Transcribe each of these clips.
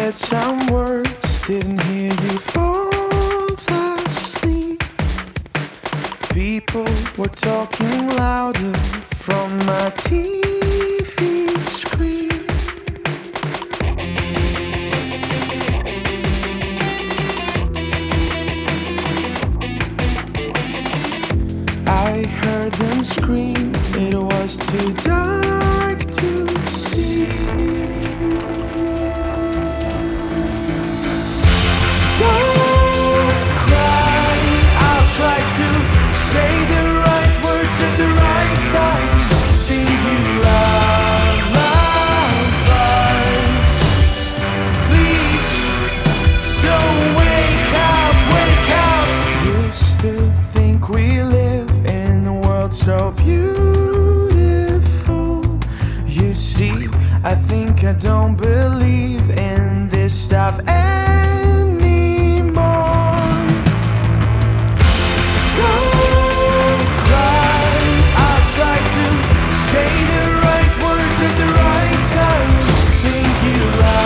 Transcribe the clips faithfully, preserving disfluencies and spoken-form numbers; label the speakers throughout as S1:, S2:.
S1: said some words, didn't hear you fall asleep. People were talking louder from my T V screen. I heard them scream, it was too dark to see. Don't cry, I'll try to say the right words at the right times. Sing you lullabies. Please, don't wake up, wake up. Used to think we live in a world so beautiful. You see, I think I don't believe in this stuff anymore. Don't cry, I'll try to say the right words at the right time. Sing you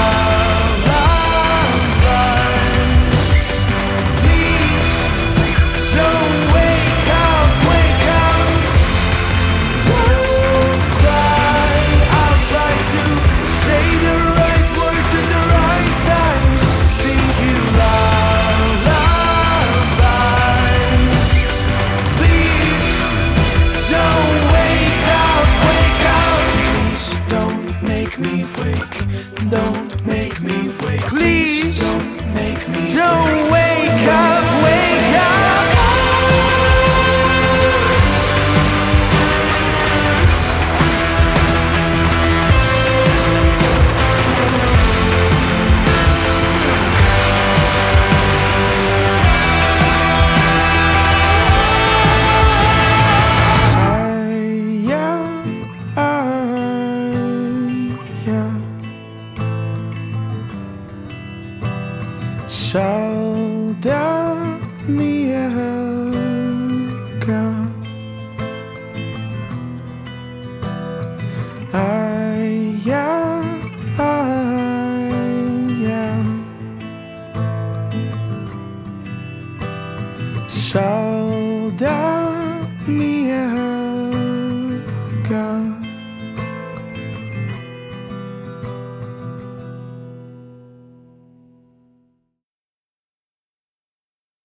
S1: lullabies. Please, don't wake up, wake up. Don't cry, I'll try to say the right words at the right times. Sing you lullabies. Please, don't wake up, wake up. Please, don't make me wake. Don't make me wake. Please, don't make me don't wake up, wake up. Salda minha Ai, ai, ai, Salda minha